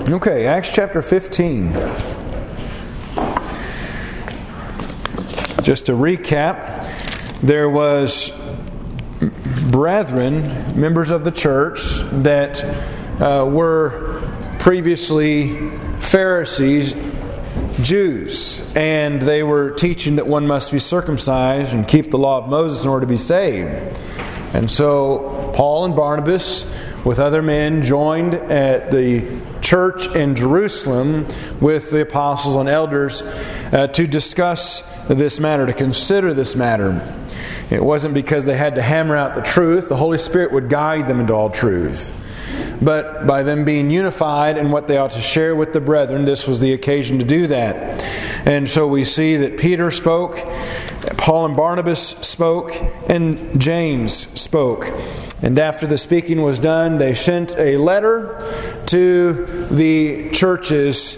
Okay, Acts chapter 15. Just to recap, there was brethren, members of the church, that were previously Pharisees, Jews, and they were teaching that one must be circumcised and keep the law of Moses in order to be saved. And so Paul and Barnabas, with other men, joined at the church in Jerusalem with the apostles and elders to discuss this matter, to consider this matter. It wasn't because they had to hammer out the truth. The Holy Spirit would guide them into all truth. But by them being unified in what they ought to share with the brethren, this was the occasion to do that. And so we see that Peter spoke, Paul and Barnabas spoke, and James spoke. And after the speaking was done, they sent a letter to the churches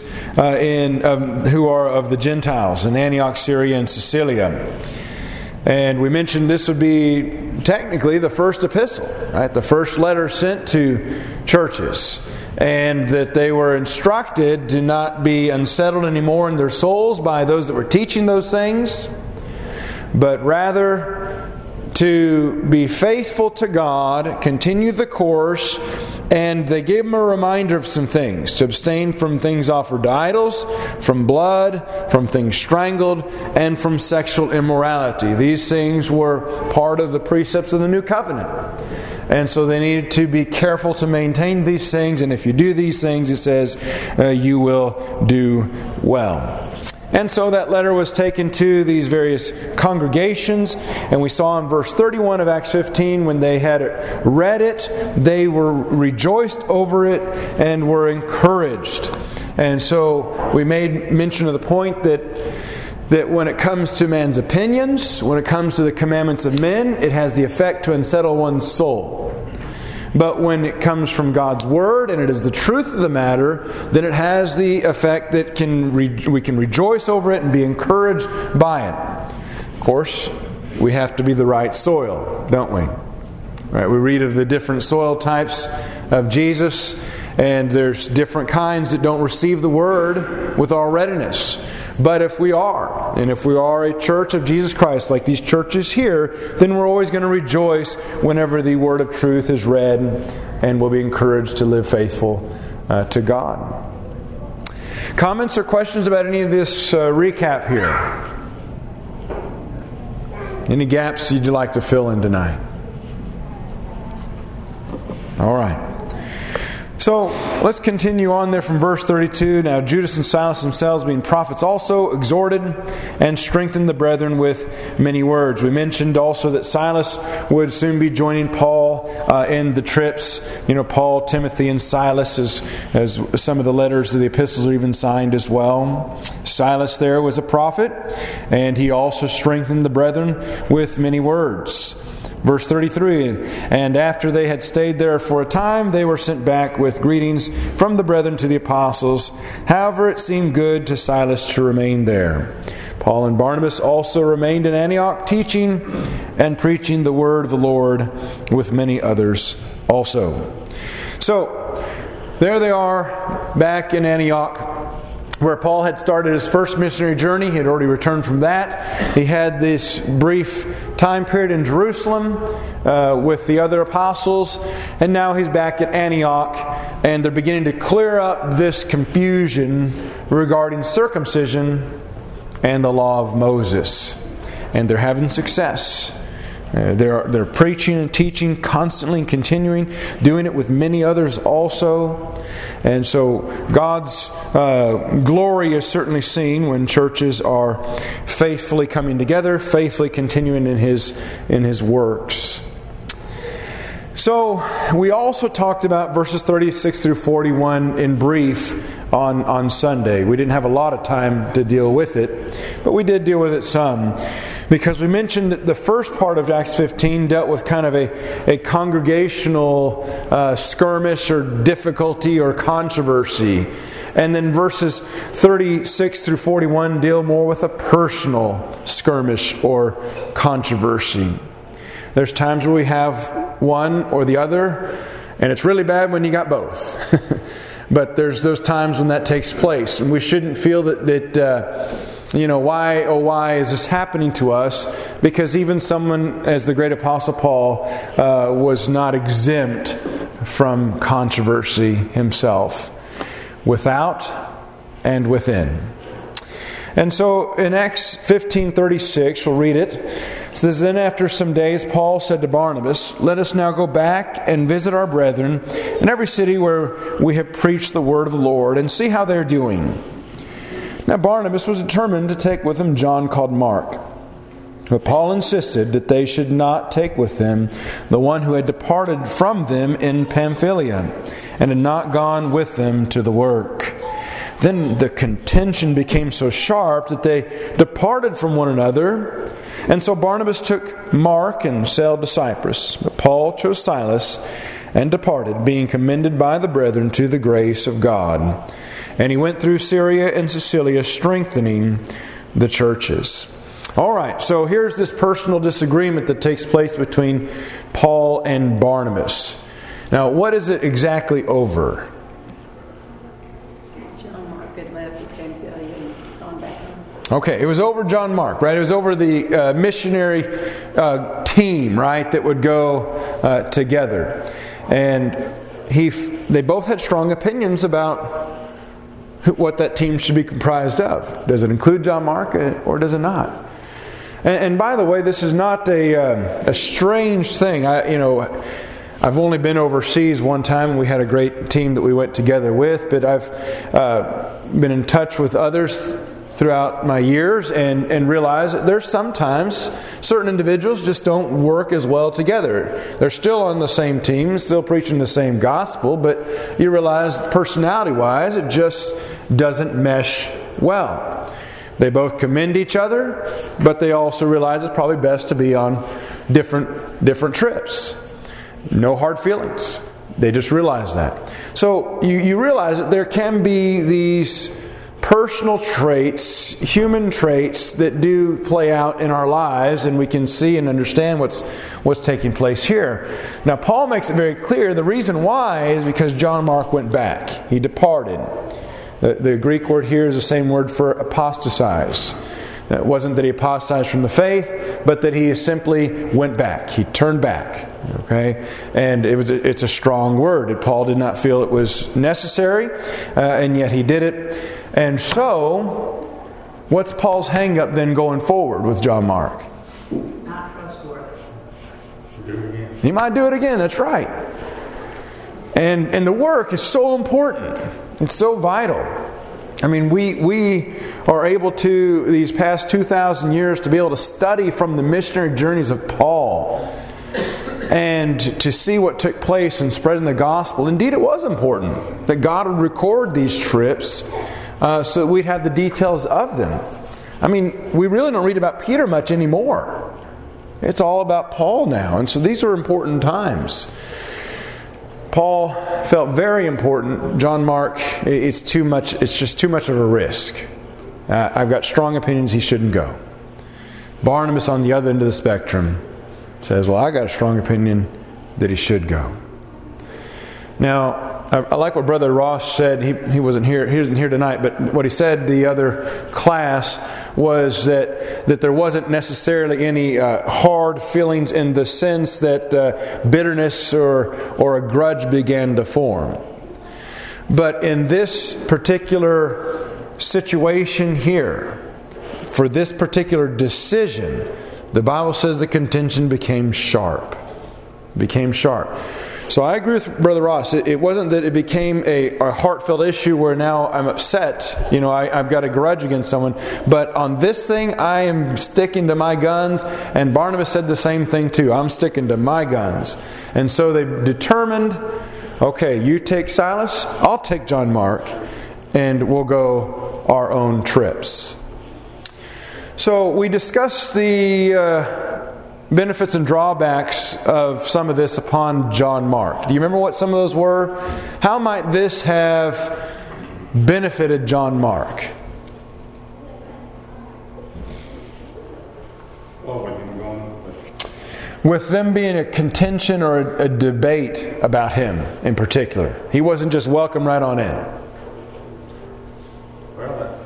who are of the Gentiles in Antioch, Syria, and Cilicia. And we mentioned this would be technically the first epistle, right? The first letter sent to churches. And that they were instructed to not be unsettled anymore in their souls by those that were teaching those things, but rather to be faithful to God, continue the course, and they gave them a reminder of some things: to abstain from things offered to idols, from blood, from things strangled, and from sexual immorality. These things were part of the precepts of the New Covenant. And so they needed to be careful to maintain these things, and if you do these things, it says, you will do well. And so that letter was taken to these various congregations, and we saw in verse 31 of Acts 15, when they had read it, they were rejoiced over it and were encouraged. And so we made mention of the point that when it comes to man's opinions, when it comes to the commandments of men, it has the effect to unsettle one's soul. But when it comes from God's Word, and it is the truth of the matter, then it has the effect that we can rejoice over it and be encouraged by it. Of course, we have to be the right soil, don't we? Right? We read of the different soil types of Jesus, and there's different kinds that don't receive the Word with all readiness. But if we are a church of Jesus Christ, like these churches here, then we're always going to rejoice whenever the word of truth is read, and we'll be encouraged to live faithful to God. Comments or questions about any of this recap here? Any gaps you'd like to fill in tonight? All right. So let's continue on there from verse 32. Now Judas and Silas themselves, being prophets also, exhorted and strengthened the brethren with many words. We mentioned also that Silas would soon be joining Paul in the trips. You know, Paul, Timothy, and Silas, as some of the letters of the epistles are even signed as well. Silas there was a prophet, and he also strengthened the brethren with many words. Verse 33, and after they had stayed there for a time, they were sent back with greetings from the brethren to the apostles. However, it seemed good to Silas to remain there. Paul and Barnabas also remained in Antioch, teaching and preaching the word of the Lord with many others also. So, there they are, back in Antioch, where Paul had started his first missionary journey. He had already returned from that. He had this brief time period in Jerusalem with the other apostles. And now he's back at Antioch. And they're beginning to clear up this confusion regarding circumcision and the law of Moses. And they're having success. They're preaching and teaching constantly and continuing, doing it with many others also. And so God's glory is certainly seen when churches are faithfully coming together, faithfully continuing in His works. So we also talked about verses 36 through 41 in brief on Sunday. We didn't have a lot of time to deal with it, but we did deal with it some. Because we mentioned that the first part of Acts 15 dealt with kind of a congregational skirmish or difficulty or controversy. And then verses 36 through 41 deal more with a personal skirmish or controversy. There's times where we have one or the other, and it's really bad when you got both. But there's those times when that takes place. And we shouldn't feel why is this happening to us? Because even someone as the great Apostle Paul was not exempt from controversy himself, without and within. And so in Acts 15:36, we'll read it. It says, "Then after some days Paul said to Barnabas, 'Let us now go back and visit our brethren in every city where we have preached the word of the Lord, and see how they're doing.' Now Barnabas was determined to take with him John called Mark. But Paul insisted that they should not take with them the one who had departed from them in Pamphylia, and had not gone with them to the work. Then the contention became so sharp that they departed from one another. And so Barnabas took Mark and sailed to Cyprus. But Paul chose Silas and departed, being commended by the brethren to the grace of God. And he went through Syria and Cilicia, strengthening the churches." All right, so here's this personal disagreement that takes place between Paul and Barnabas. Now, what is it exactly over? Okay, it was over John Mark, right? It was over the missionary team, right, that would go together. And they both had strong opinions about what that team should be comprised of. Does it include John Mark or does it not? And by the way, this is not a strange thing. I've only been overseas one time, and we had a great team that we went together with, but I've been in touch with others throughout my years and realize that there's sometimes certain individuals just don't work as well together. They're still on the same team, still preaching the same gospel, but you realize personality-wise it just doesn't mesh well. They both commend each other, but they also realize it's probably best to be on different trips. No hard feelings. They just realize that. So you realize that there can be these personal traits, human traits that do play out in our lives, and we can see and understand what's taking place here. Now Paul makes it very clear the reason why is because John Mark went back. He departed. The Greek word here is the same word for apostatize. It wasn't that he apostatized from the faith, but that he simply went back. He turned back. Okay, and it's a strong word. Paul did not feel it was necessary, and yet he did it. And so, what's Paul's hang-up then going forward with John Mark? Not trustworthy. Do it again. He might do it again. That's right. And the work is so important. It's so vital. I mean, we are able to, these past 2,000 years, to be able to study from the missionary journeys of Paul and to see what took place in spreading the gospel. Indeed, it was important that God would record these trips so that we'd have the details of them. I mean, we really don't read about Peter much anymore. It's all about Paul now. And so these are important times. Paul felt very important. John Mark, it's too much. It's just too much of a risk. I've got strong opinions he shouldn't go. Barnabas on the other end of the spectrum says, well, I got a strong opinion that he should go. Now, I like what Brother Ross said. He wasn't here. He wasn't here tonight, but what he said the other class was that there wasn't necessarily any hard feelings in the sense that bitterness or a grudge began to form. But in this particular situation here, for this particular decision, the Bible says the contention became sharp. So I agree with Brother Ross. It wasn't that it became a heartfelt issue where now I'm upset. I've got a grudge against someone. But on this thing, I am sticking to my guns. And Barnabas said the same thing too. I'm sticking to my guns. And so they determined, okay, you take Silas, I'll take John Mark, and we'll go our own trips. So we discussed the benefits and drawbacks of some of this upon John Mark. Do you remember what some of those were? How might this have benefited John Mark? with them being a contention or a debate about him in particular. He wasn't just welcome right on in. Well,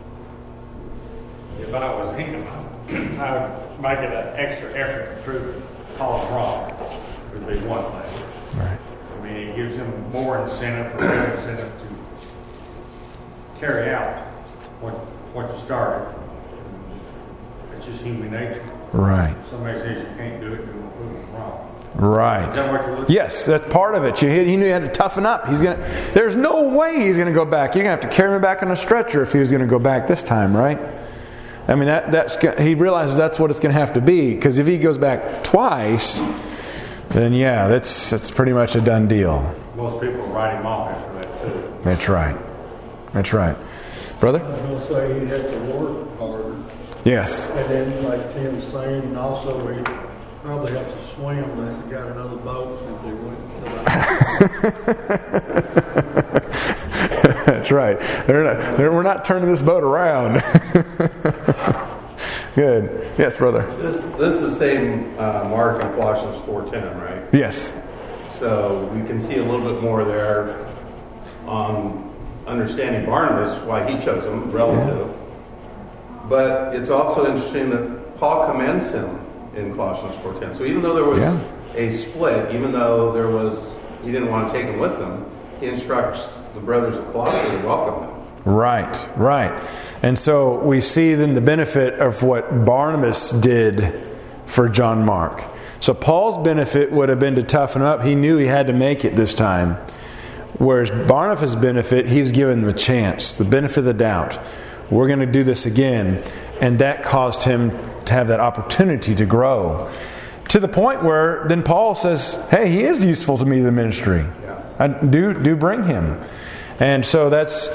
if I was him, I would make it an extra effort to prove that Paul's wrong. Would be one thing. Right. I mean, it gives him more incentive to carry out what you started. It's just human nature. Right. Somebody says you can't do it, you're going to prove them wrong. Right. Is that what you're looking Yes, that's part of it. He knew he had to toughen up. There's no way he's going to go back. You're going to have to carry him back on a stretcher if he was going to go back this time, right? I mean, he realizes that's what it's going to have to be. Because if he goes back twice, then yeah, that's pretty much a done deal. Most people write him off after that too. That's right. That's right. Brother? I was going to say he'd have to work harder. Yes. And then, like Tim's saying, and also he'd probably have to swim unless he got another boat since he went to the That's right. We're not turning this boat around. Good. Yes, brother. This is the same Mark in Colossians 4:10, right? Yes. So we can see a little bit more there on understanding Barnabas, why he chose him, relative. But it's also interesting that Paul commends him in Colossians 4:10. So even though there was a split, even though he didn't want to take him with them, he instructs the brothers of Colossae to welcome him. Right. And so we see then the benefit of what Barnabas did for John Mark. So Paul's benefit would have been to toughen up. He knew he had to make it this time. Whereas Barnabas' benefit, he was given them a chance, the benefit of the doubt. We're going to do this again. And that caused him to have that opportunity to grow. To the point where then Paul says, hey, he is useful to me in the ministry. I do bring him. And so that's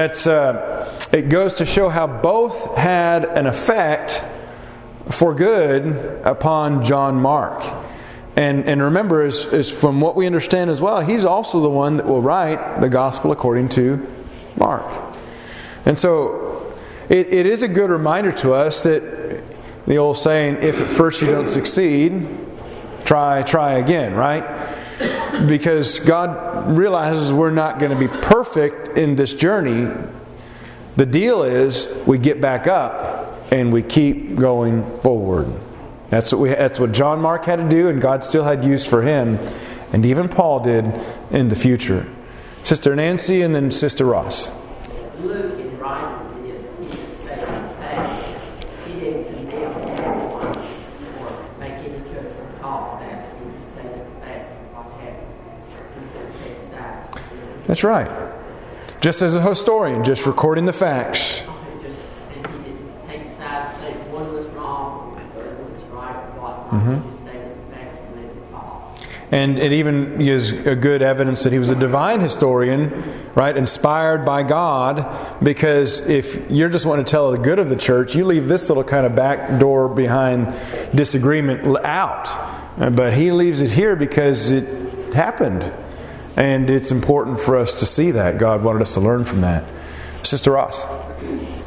it goes to show how both had an effect for good upon John Mark. And remember, is from what we understand as well, he's also the one that will write the gospel according to Mark. And so it is a good reminder to us that the old saying, if at first you don't succeed, try again, right? Because God realizes we're not going to be perfect in this journey. The deal is we get back up and we keep going forward. That's what John Mark had to do, and God still had use for him, and even Paul did in the future. Sister Nancy and then Sister Ross. Luke is writing this, he just stayed on the page. He didn't condemn anyone or make any judgment call that. He just stated the facts of what happened. He didn't take sides. That's right. Just as a historian, just recording the facts. And he didn't take sides, say one was wrong, or one was right, or what not. He just stated the facts and let it fall. And it even is a good evidence that he was a divine historian, right? Inspired by God, because if you're just wanting to tell the good of the church, you leave this little kind of back door behind disagreement out. But he leaves it here because it happened. And it's important for us to see that. God wanted us to learn from that. Sister Ross. Is to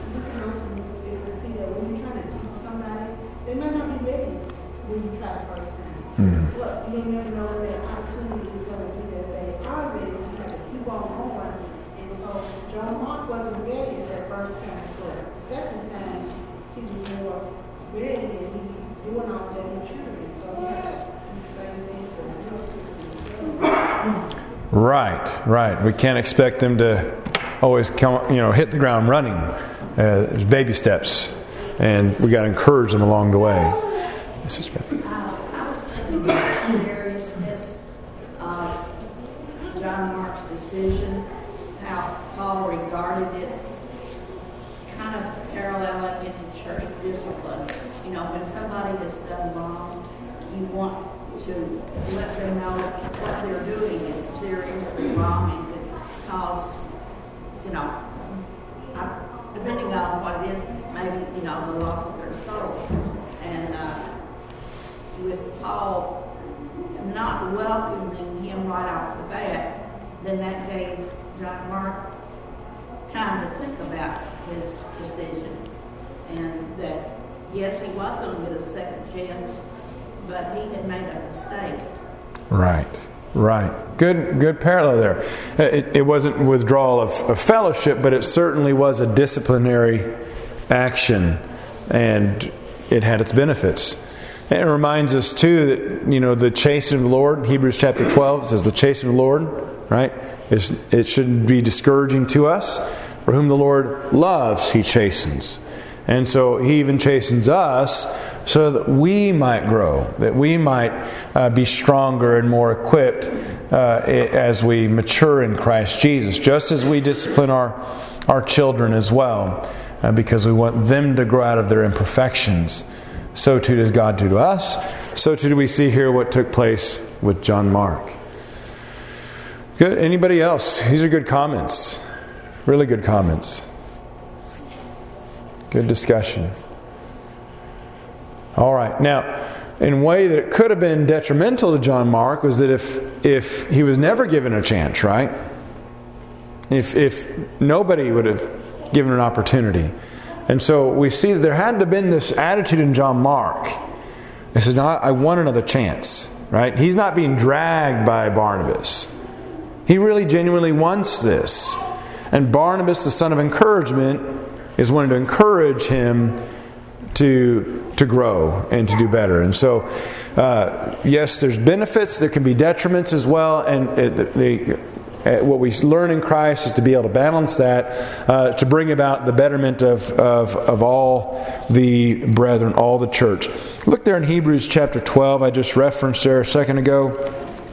see that when you're trying to teach somebody, they may not be ready when you try the first time. But you never know when the opportunity is going to be that they are ready. You have to keep on going. And so John Mark wasn't ready that first time. But the second time, he was more ready and he was doing all that maturity. So you have to do the same thing for the real Christians. Right. We can't expect them to always come, hit the ground running. There's baby steps, and we got to encourage them along the way. I was thinking about the seriousness of John Mark's decision, how Paul regarded it, kind of paralleling it to church discipline. When somebody has done wrong, you want to let them know what they're doing is seriously wrong and could cause, depending on what it is, maybe, the loss of their soul. And with Paul not welcoming him right off the bat, then that gave John Mark time to think about his decision. And that, yes, he was going to get a second chance, but he had made a mistake. Right. Good parallel there. It wasn't withdrawal of fellowship, but it certainly was a disciplinary action, and it had its benefits. And it reminds us too that the chastening of the Lord, Hebrews chapter 12 says the chastening of the Lord, right? It shouldn't be discouraging to us. For whom the Lord loves, He chastens. And so He even chastens us so that we might grow, that we might be stronger and more equipped as we mature in Christ Jesus, just as we discipline our children as well, because we want them to grow out of their imperfections. So too does God do to us. So too do we see here what took place with John Mark. Good. Anybody else? These are good comments. Really good comments. Good discussion. All right. Now, in a way that it could have been detrimental to John Mark was that if he was never given a chance, right? If nobody would have given an opportunity. And so we see that there had to have been this attitude in John Mark. He says, no, I want another chance, right? He's not being dragged by Barnabas. He really genuinely wants this. And Barnabas, the son of encouragement, is wanting to encourage him to grow and to do better. And so, yes, there's benefits. There can be detriments as well. And what we learn in Christ is to be able to balance that, to bring about the betterment of all the brethren, all the church. Look there in Hebrews chapter 12. I just referenced there a second ago.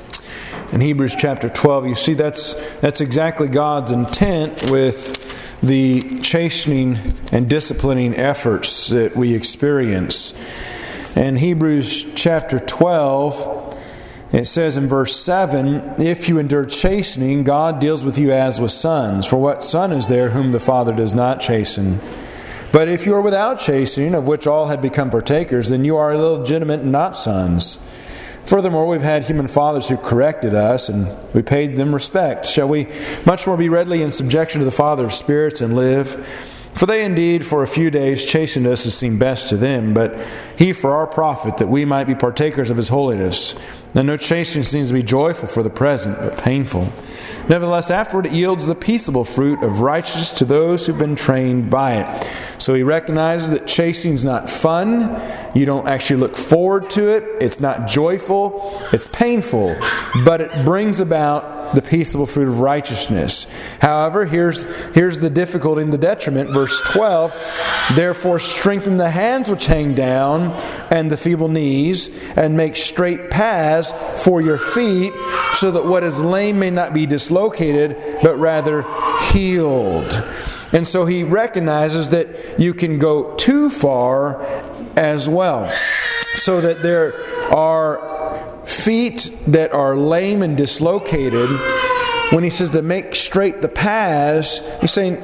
In Hebrews chapter 12, you see that's exactly God's intent with the chastening and disciplining efforts that we experience. In Hebrews chapter 12, it says in verse 7, if you endure chastening, God deals with you as with sons. For what son is there whom the Father does not chasten? But if you are without chastening, of which all have become partakers, then you are illegitimate and not sons. Furthermore, we've had human fathers who corrected us, and we paid them respect. Shall we much more be readily in subjection to the Father of spirits and live? For they indeed for a few days chastened us as seemed best to them, but He for our profit, that we might be partakers of His holiness. Now no chastening seems to be joyful for the present, but painful. Nevertheless, afterward it yields the peaceable fruit of righteousness to those who've been trained by it. So he recognizes that chastening is not fun. You don't actually look forward to it. It's not joyful. It's painful. But it brings about the peaceable fruit of righteousness. However, here's the difficulty and the detriment. Verse 12, therefore strengthen the hands which hang down and the feeble knees, and make straight paths for your feet, so that what is lame may not be dislocated, but rather healed. And so he recognizes that you can go too far as well. So that there are feet that are lame and dislocated. When he says to make straight the paths, he's saying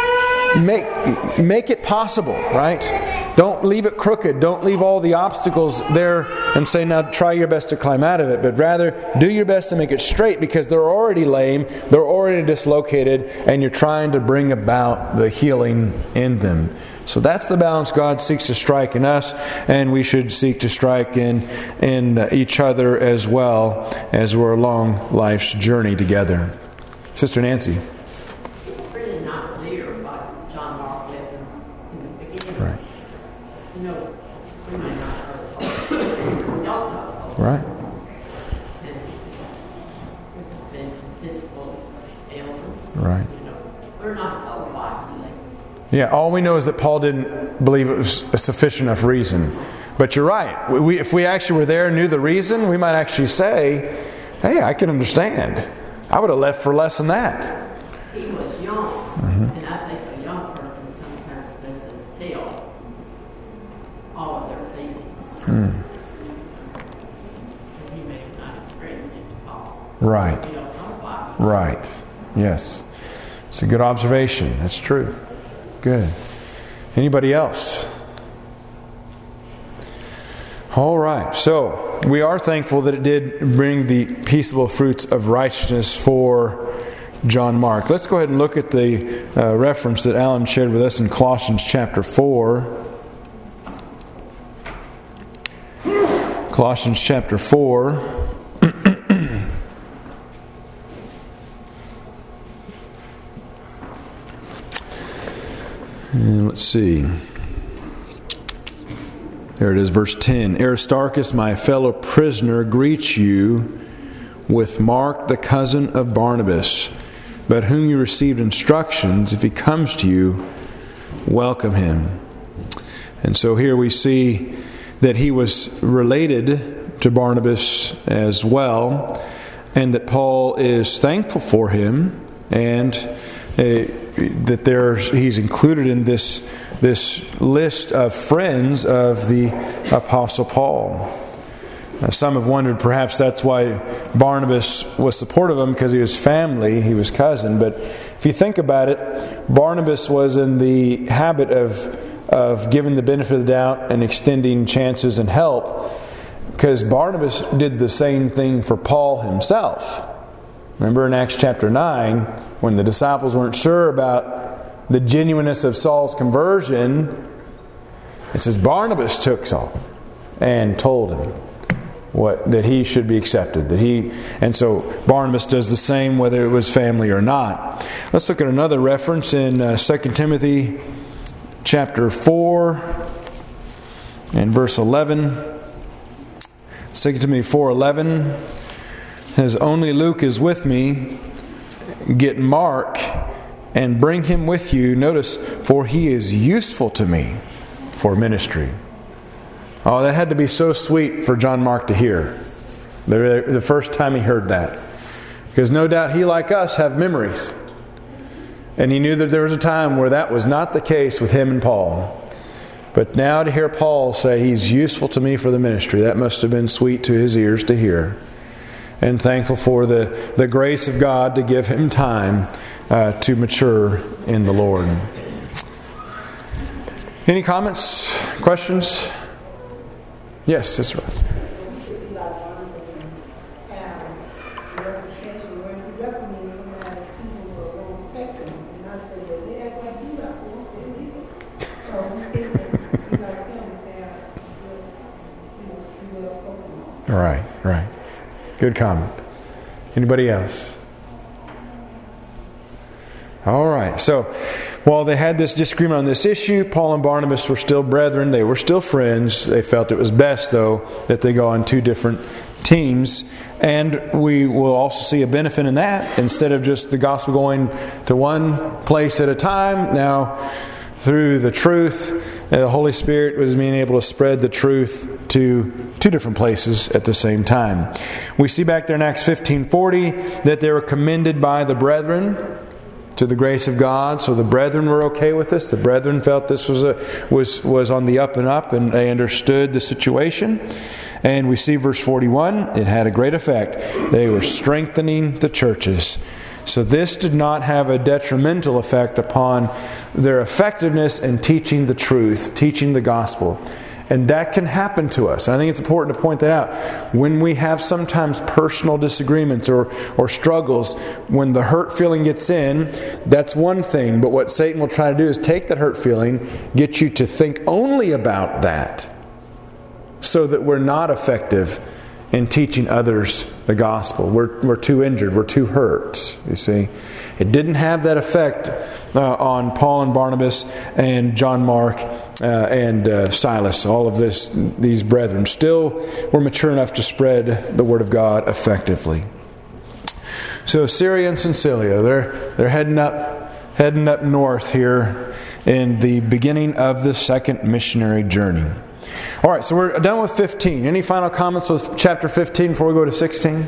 make it possible, right? Don't leave it crooked. Don't leave all the obstacles there and say, now try your best to climb out of it. But rather, do your best to make it straight, because they're already lame, they're already dislocated, and you're trying to bring about the healing in them. So that's the balance God seeks to strike in us, and we should seek to strike in each other as well as we're along life's journey together. Sister Nancy. It's really not clear what John Mark left in the beginning. Right. You know, we may not have heard. We don't know. Right. And there's been physical ailments. Right. You know, we're not told why he left. Yeah, all we know is that Paul didn't believe it was a sufficient enough reason. But you're right. If we actually were there and knew the reason, we might actually say, hey, I can understand. I would have left for less than that. He was young, and I think a young person sometimes doesn't tell all of their feelings. And he may have not expressed it to Paul. Right. We don't know why. Right. Yes. It's a good observation. That's true. Good. Anybody else? All right. So we are thankful that it did bring the peaceable fruits of righteousness for John Mark. Let's go ahead and look at the reference that Alan shared with us in Colossians chapter 4. Colossians chapter 4. And let's see. There it is, verse 10. Aristarchus, my fellow prisoner, greets you with Mark, the cousin of Barnabas, about whom you received instructions. If he comes to you, welcome him. And so here we see that he was related to Barnabas as well, and that Paul is thankful for him, and that he's included in this list of friends of the Apostle Paul. Some have wondered perhaps that's why Barnabas was supportive of him, because he was family, he was cousin. But if you think about it, Barnabas was in the habit of giving the benefit of the doubt and extending chances and help, because Barnabas did the same thing for Paul himself. Remember in Acts chapter 9, when the disciples weren't sure about the genuineness of Saul's conversion, it says Barnabas took Saul and told him that he should be accepted. And so Barnabas does the same whether it was family or not. Let's look at another reference in 2 Timothy chapter 4 and verse 11. 2 Timothy 4:11 says, only Luke is with me. Get Mark and bring him with you. Notice, for he is useful to me for ministry. Oh, that had to be so sweet for John Mark to hear the first time he heard that. Because no doubt he, like us, have memories. And he knew that there was a time where that was not the case with him and Paul. But now to hear Paul say he's useful to me for the ministry, that must have been sweet to his ears to hear. And thankful for the grace of God to give him time to mature in the Lord. Any comments? Questions? Yes, Sister Ross. Right. Good comment. Anybody else? All right. So, while they had this disagreement on this issue, Paul and Barnabas were still brethren. They were still friends. They felt it was best, though, that they go on two different teams. And we will also see a benefit in that. Instead of just the gospel going to one place at a time, now through the truth, the Holy Spirit was being able to spread the truth to two different places at the same time. We see back there in Acts 15:40 that they were commended by the brethren to the grace of God. So the brethren were okay with this. The brethren felt this was on the up and up, and they understood the situation. And we see verse 41, it had a great effect. They were strengthening the churches. So this did not have a detrimental effect upon their effectiveness in teaching the truth, teaching the gospel. And that can happen to us. I think it's important to point that out. When we have sometimes personal disagreements or struggles, when the hurt feeling gets in, that's one thing. But what Satan will try to do is take that hurt feeling, get you to think only about that, so that we're not effective in teaching others the gospel. We're too injured. We're too hurt. You see, it didn't have that effect on Paul and Barnabas and John Mark and Silas. All of these brethren still were mature enough to spread the word of God effectively. So Syria and Cilicia, they're heading up north here in the beginning of the second missionary journey. All right, so we're done with 15. Any final comments with chapter 15 before we go to 16?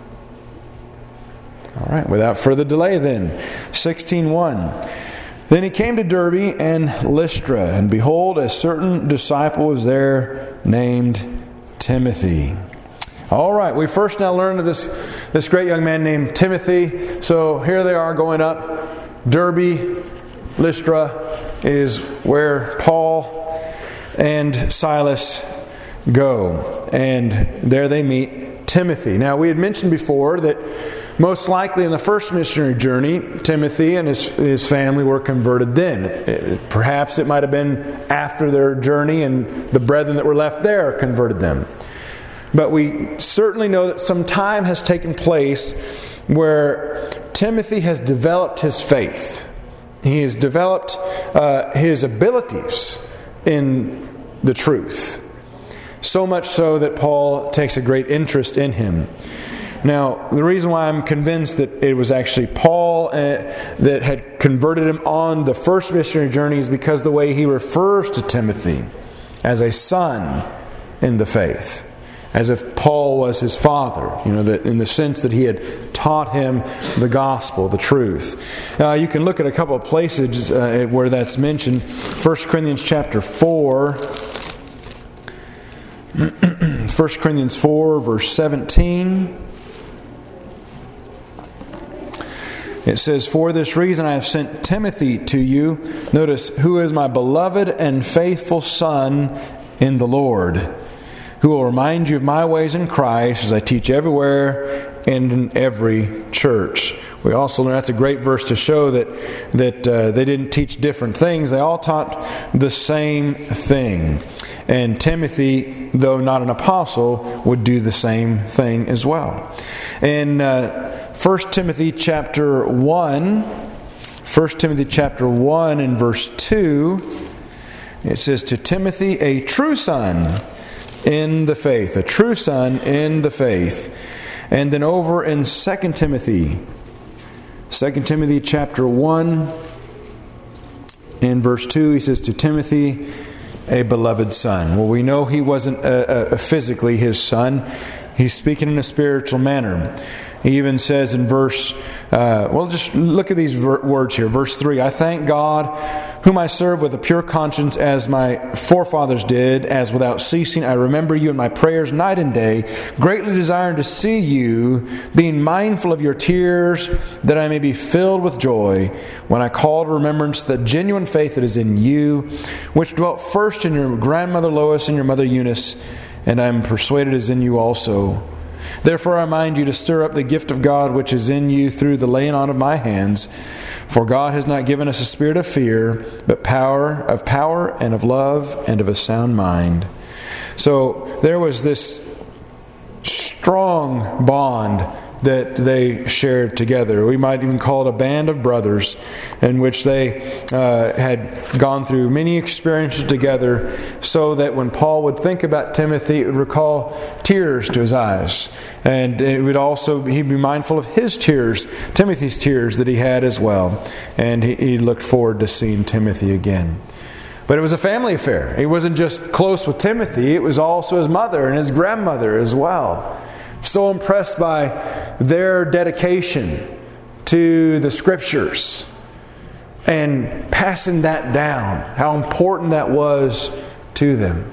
All right, without further delay then. 16:1. Then he came to Derbe and Lystra, and behold, a certain disciple was there named Timothy. All right, we first now learn of this great young man named Timothy. So here they are going up. Derbe, Lystra is where Paul and Silas go. And there they meet Timothy. Now, we had mentioned before that most likely in the first missionary journey, Timothy and his family were converted then. Perhaps it might have been after their journey and the brethren that were left there converted them. But we certainly know that some time has taken place where Timothy has developed his faith. He has developed his abilities in the truth. So much so that Paul takes a great interest in him. Now, the reason why I'm convinced that it was actually Paul that had converted him on the first missionary journey is because of the way he refers to Timothy as a son in the faith. As if Paul was his father, that in the sense that he had taught him the gospel, the truth. You can look at a couple of places where that's mentioned. 1 Corinthians chapter 4. 1 Corinthians 4, verse 17. It says, "For this reason I have sent Timothy to you." Notice, "who is my beloved and faithful son in the Lord, who will remind you of my ways in Christ as I teach everywhere and in every church." We also learn that's a great verse to show that they didn't teach different things. They all taught the same thing. And Timothy, though not an apostle, would do the same thing as well. In 1 Timothy chapter 1, 1 Timothy chapter 1 and verse 2, it says, "To Timothy, a true son in the faith." A true son in the faith. And then over in 2 Timothy chapter 1 in verse 2, he says, "To Timothy, a beloved son." Well, we know he wasn't physically his son. He's speaking in a spiritual manner. He even says in verse, just look at these words here. Verse 3, "I thank God, whom I serve with a pure conscience as my forefathers did, as without ceasing I remember you in my prayers night and day, greatly desiring to see you, being mindful of your tears, that I may be filled with joy, when I call to remembrance the genuine faith that is in you, which dwelt first in your grandmother Lois and your mother Eunice, and I am persuaded is in you also. Therefore I remind you to stir up the gift of God which is in you through the laying on of my hands. For God has not given us a spirit of fear, but power and of love and of a sound mind." So there was this strong bond that they shared together. We might even call it a band of brothers, in which they had gone through many experiences together, so that when Paul would think about Timothy, it would recall tears to his eyes. And it would also, he'd be mindful of his tears, Timothy's tears that he had as well. And he looked forward to seeing Timothy again. But it was a family affair. He wasn't just close with Timothy, it was also his mother and his grandmother as well. So impressed by their dedication to the Scriptures and passing that down, how important that was to them.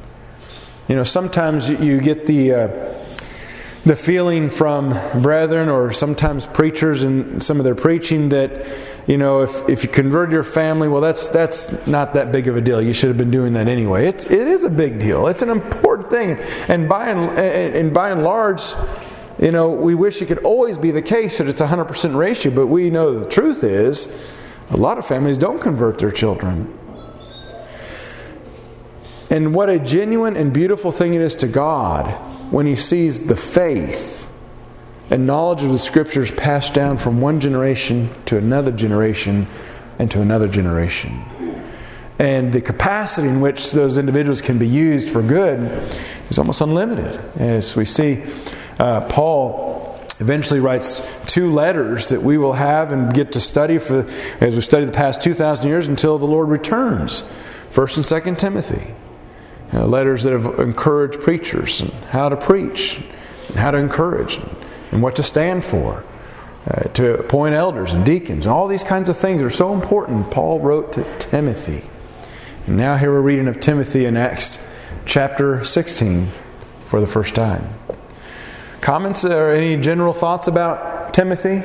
Sometimes you get the feeling from brethren or sometimes preachers in some of their preaching that, if you convert your family, well, that's not that big of a deal. You should have been doing that anyway. It is a big deal. It's an important thing. And by and large, we wish it could always be the case that it's 100% ratio. But we know the truth is, a lot of families don't convert their children. And what a genuine and beautiful thing it is to God when He sees the faith and knowledge of the Scriptures passed down from one generation to another generation and to another generation. And the capacity in which those individuals can be used for good is almost unlimited. As we see, Paul eventually writes 2 letters that we will have and get to study as we study the past 2,000 years until the Lord returns. 1 and 2 Timothy. Letters that have encouraged preachers and how to preach and how to encourage and what to stand for, to appoint elders and deacons, and all these kinds of things are so important. Paul wrote to Timothy. And now here we're reading of Timothy in Acts chapter 16 for the first time. Comments or any general thoughts about Timothy?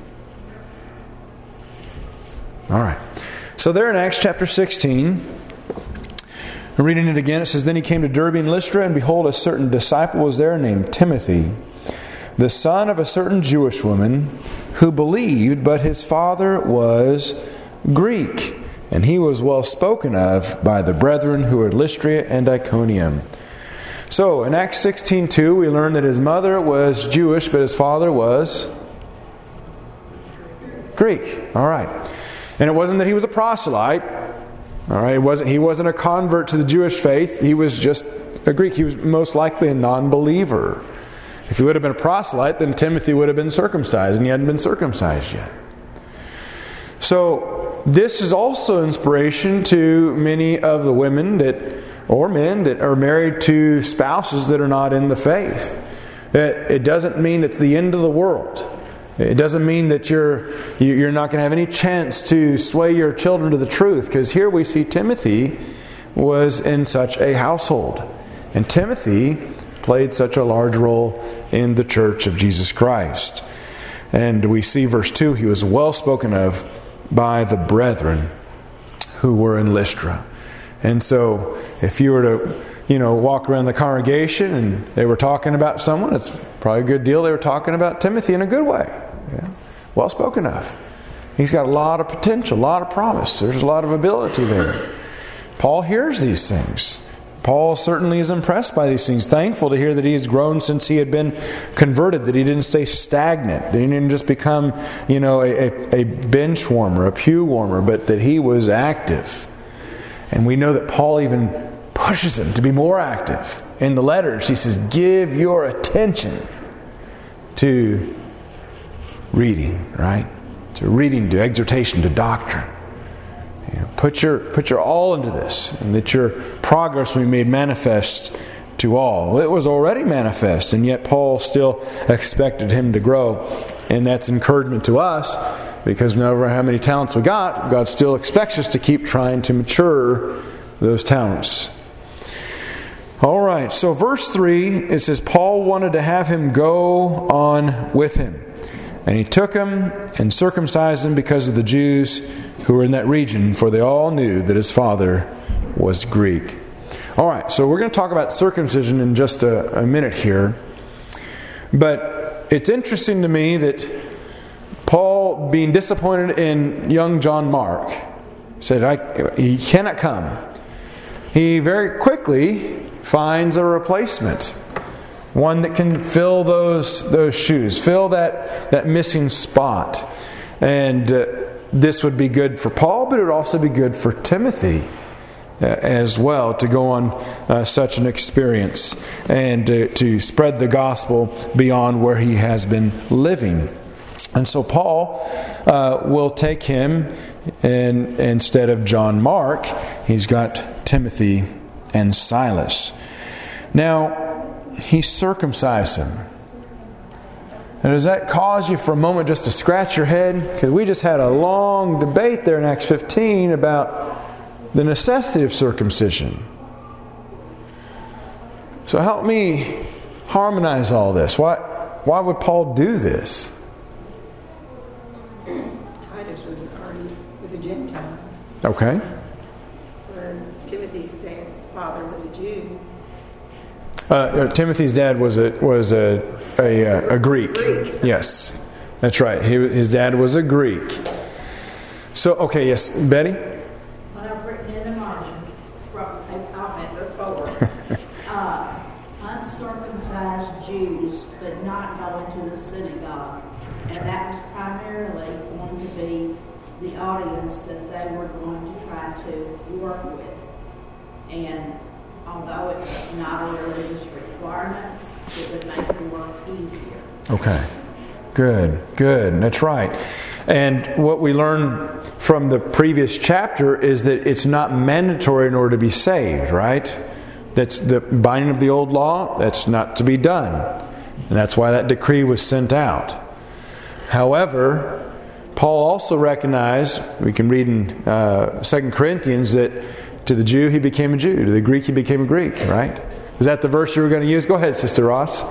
All right. So there in Acts chapter 16, I'm reading it again. It says, "Then he came to Derbe and Lystra, and behold, a certain disciple was there named Timothy, the son of a certain Jewish woman, who believed, but his father was Greek. And he was well spoken of by the brethren who were at Lystra and Iconium." So, in Acts 16:2, we learn that his mother was Jewish, but his father was Greek. All right. And it wasn't that he was a proselyte. All right. He wasn't a convert to the Jewish faith. He was just a Greek. He was most likely a non-believer. If he would have been a proselyte, then Timothy would have been circumcised, and he hadn't been circumcised yet. So, this is also inspiration to many of the women or men that are married to spouses that are not in the faith. It doesn't mean it's the end of the world. It doesn't mean that you're not going to have any chance to sway your children to the truth, because here we see Timothy was in such a household. And Timothy played such a large role in the church of Jesus Christ. And we see verse 2, he was well spoken of by the brethren who were in Lystra. And so if you were to walk around the congregation and they were talking about someone, it's probably a good deal they were talking about Timothy in a good way. Yeah. Well spoken of. He's got a lot of potential, a lot of promise. There's a lot of ability there. Paul hears these things. Paul certainly is impressed by these things. Thankful to hear that he has grown since he had been converted, that he didn't stay stagnant, that he didn't just become, a bench warmer, a pew warmer, but that he was active. And we know that Paul even pushes him to be more active. In the letters, he says, give your attention to reading, right? To reading, to exhortation, to doctrine. Put your all into this, and that your progress will be made manifest to all. Well, it was already manifest, and yet Paul still expected him to grow. And that's encouragement to us, because no matter how many talents we got, God still expects us to keep trying to mature those talents. All right, so verse 3, it says, Paul wanted to have him go on with him. And he took him and circumcised him because of the Jews who were in that region, for they all knew that his father was Greek. All right, so we're going to talk about circumcision in just a minute here. But it's interesting to me that Paul, being disappointed in young John Mark, said he cannot come. He very quickly finds a replacement. One that can fill those shoes, fill that missing spot. And this would be good for Paul, but it would also be good for Timothy as well, to go on such an experience and to spread the gospel beyond where he has been living. And so Paul will take him, and instead of John Mark, he's got Timothy and Silas. Now, he circumcised him. And does that cause you for a moment just to scratch your head? Because we just had a long debate there in Acts 15 about the necessity of circumcision. So help me harmonize all this. Why would Paul do this? Titus was a Gentile. Okay. Where Timothy's father was a Jew. Timothy's dad was a Greek. Yes, that's right. His dad was a Greek. So, okay, yes, Betty? What I've written in the margin, I'll forward. Uncircumcised Jews could not go into the synagogue, and that was primarily going to be the audience that they were going to try to work with. And although it was not a religious requirement, it would make the work easier. Okay. Good. That's right. And what we learn from the previous chapter is that it's not mandatory in order to be saved, right? That's the binding of the old law. That's not to be done. And that's why that decree was sent out. However, Paul also recognized, we can read in 2 Corinthians, that to the Jew he became a Jew, to the Greek he became a Greek, right? Is that the verse you were going to use? Go ahead, Sister Ross.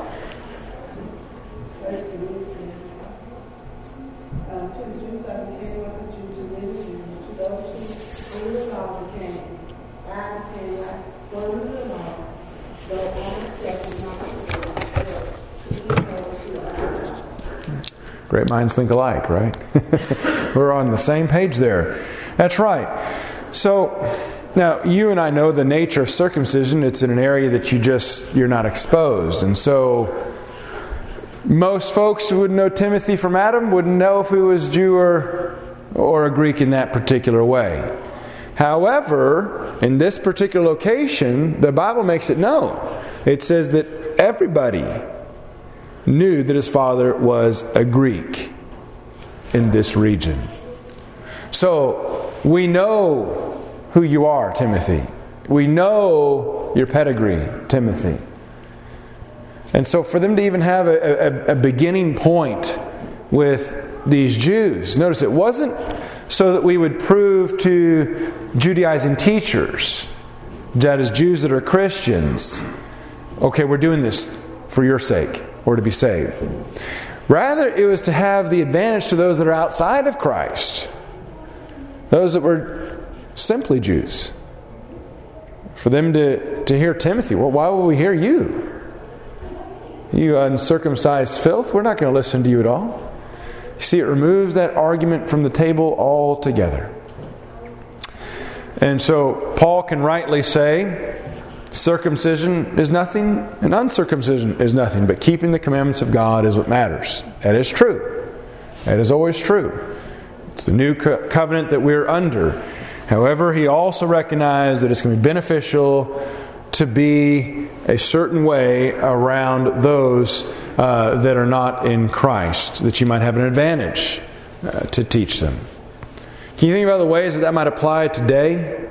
Great minds think alike, right? We're on the same page there. That's right. So, Now, you and I know the nature of circumcision. It's in an area that you're not exposed. And so, most folks who would know Timothy from Adam wouldn't know if he was Jew or a Greek in that particular way. However, in this particular location, the Bible makes it known. It says that everybody knew that his father was a Greek in this region. So, we know who you are, Timothy. We know your pedigree, Timothy. And so for them to even have a beginning point with these Jews, notice it wasn't so that we would prove to Judaizing teachers, that is Jews that are Christians, okay, we're doing this for your sake or to be saved. Rather, it was to have the advantage to those that are outside of Christ, those that were simply Jews. For them to hear Timothy, well, why would we hear you? You uncircumcised filth, we're not going to listen to you at all. You see, it removes that argument from the table altogether. And so, Paul can rightly say, circumcision is nothing and uncircumcision is nothing, but keeping the commandments of God is what matters. That is true. That is always true. It's the new covenant that we're under. However, he also recognized that it's going to be beneficial to be a certain way around those that are not in Christ, that you might have an advantage to teach them. Can you think of other ways that might apply today?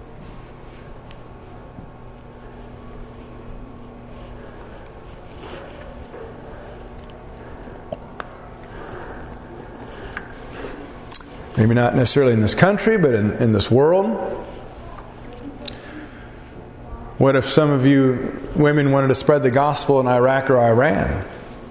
Maybe not necessarily in this country, but in this world. What if some of you women wanted to spread the gospel in Iraq or Iran?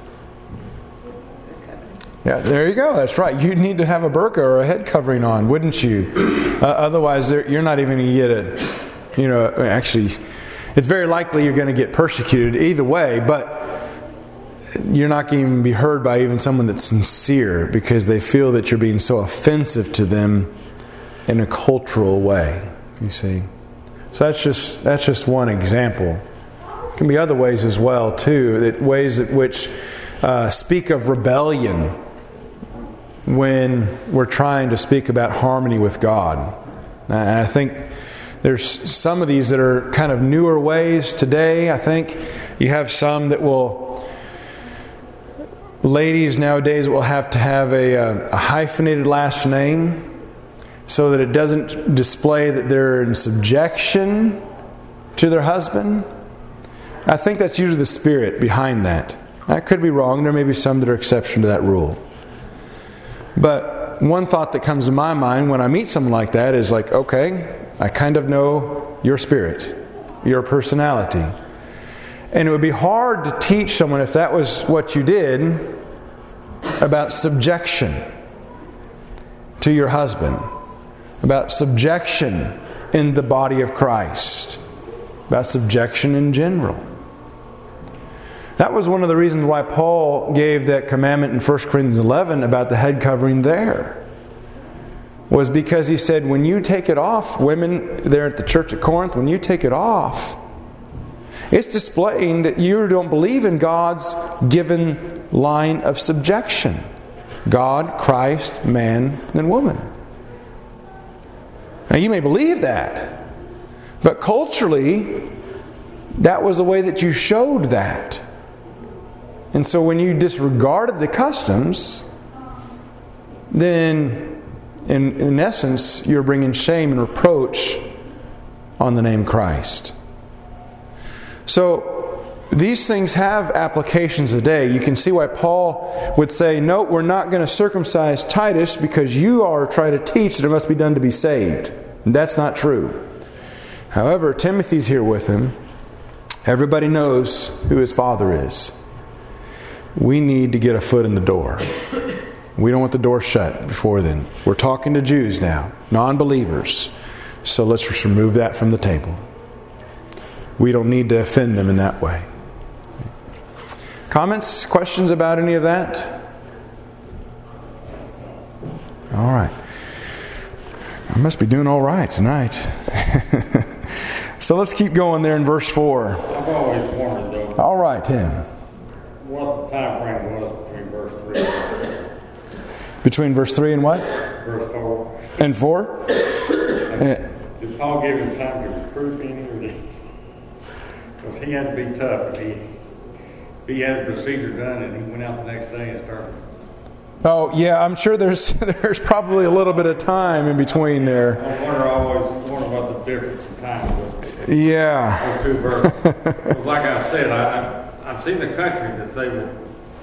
Yeah, there you go. That's right. You'd need to have a burqa or a head covering on, wouldn't you? Otherwise, you're not even going to get actually, it's very likely you're going to get persecuted either way, but you're not going to even be heard by even someone that's sincere because they feel that you're being so offensive to them in a cultural way, you see. So that's just one example. There can be other ways as well, too, that ways at which speak of rebellion when we're trying to speak about harmony with God. And I think there's some of these that are kind of newer ways today. I think you have some that ladies nowadays will have to have a hyphenated last name so that it doesn't display that they're in subjection to their husband. I think that's usually the spirit behind that. I could be wrong. There may be some that are exception to that rule. But one thought that comes to my mind when I meet someone like that is like, okay, I kind of know your spirit, your personality. And it would be hard to teach someone, if that was what you did, about subjection to your husband, about subjection in the body of Christ, about subjection in general. That was one of the reasons why Paul gave that commandment in 1 Corinthians 11 about the head covering there. Was because he said, when you take it off, women there at the church at Corinth, when you take it off, it's displaying that you don't believe in God's given line of subjection. God, Christ, man, and woman. Now you may believe that, but culturally, that was the way that you showed that. And so when you disregarded the customs, then in essence, you're bringing shame and reproach on the name Christ. So these things have applications today. You can see why Paul would say, no, we're not going to circumcise Titus because you are trying to teach that it must be done to be saved. And that's not true. However, Timothy's here with him. Everybody knows who his father is. We need to get a foot in the door. We don't want the door shut before then. We're talking to Jews now, non-believers. So let's just remove that from the table. We don't need to offend them in that way. Comments, questions about any of that? All right. I must be doing all right tonight. So let's keep going there in verse 4. I've always wondered, though, All right, Tim. what the time frame was between verse 3 and Between verse 3 and what? verse 4. And 4? Did Paul give him time to recruit any, or did because he had to be tough if he had a procedure done and he went out the next day and started. Oh, yeah, I'm sure there's probably a little bit of time in between there. I always wonder what the difference in time was. Yeah. Those two verses. Because like I said, I've seen the country that they were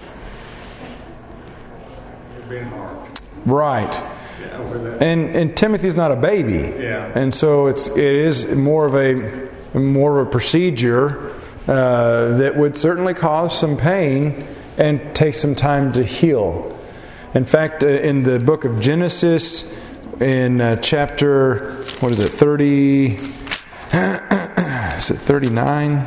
being hard. Right. Yeah, with that. And Timothy's not a baby. Yeah. And so it is more of a procedure that would certainly cause some pain and take some time to heal. In fact, in the book of Genesis, in chapter, 30, is it 39?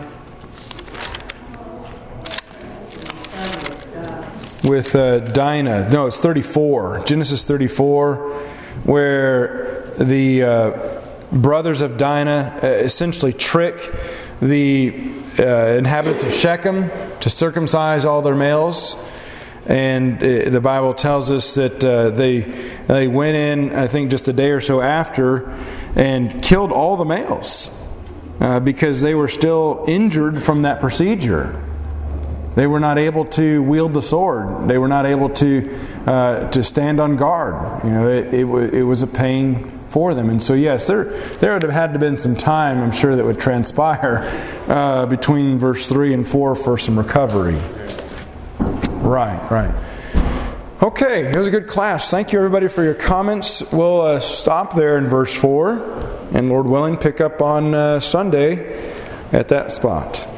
With Dinah. No, it's 34. Genesis 34, where the brothers of Dinah essentially trick the inhabitants of Shechem to circumcise all their males. And the Bible tells us that they went in, I think just a day or so after, and killed all the males because they were still injured from that procedure. They were not able to wield the sword. They were not able to stand on guard. You know, it was a pain for them. And so, yes, there would have had to have been some time, I'm sure, that would transpire between verse 3 and 4 for some recovery. Right. Okay, it was a good class. Thank you, everybody, for your comments. We'll stop there in verse 4, and Lord willing, pick up on Sunday at that spot.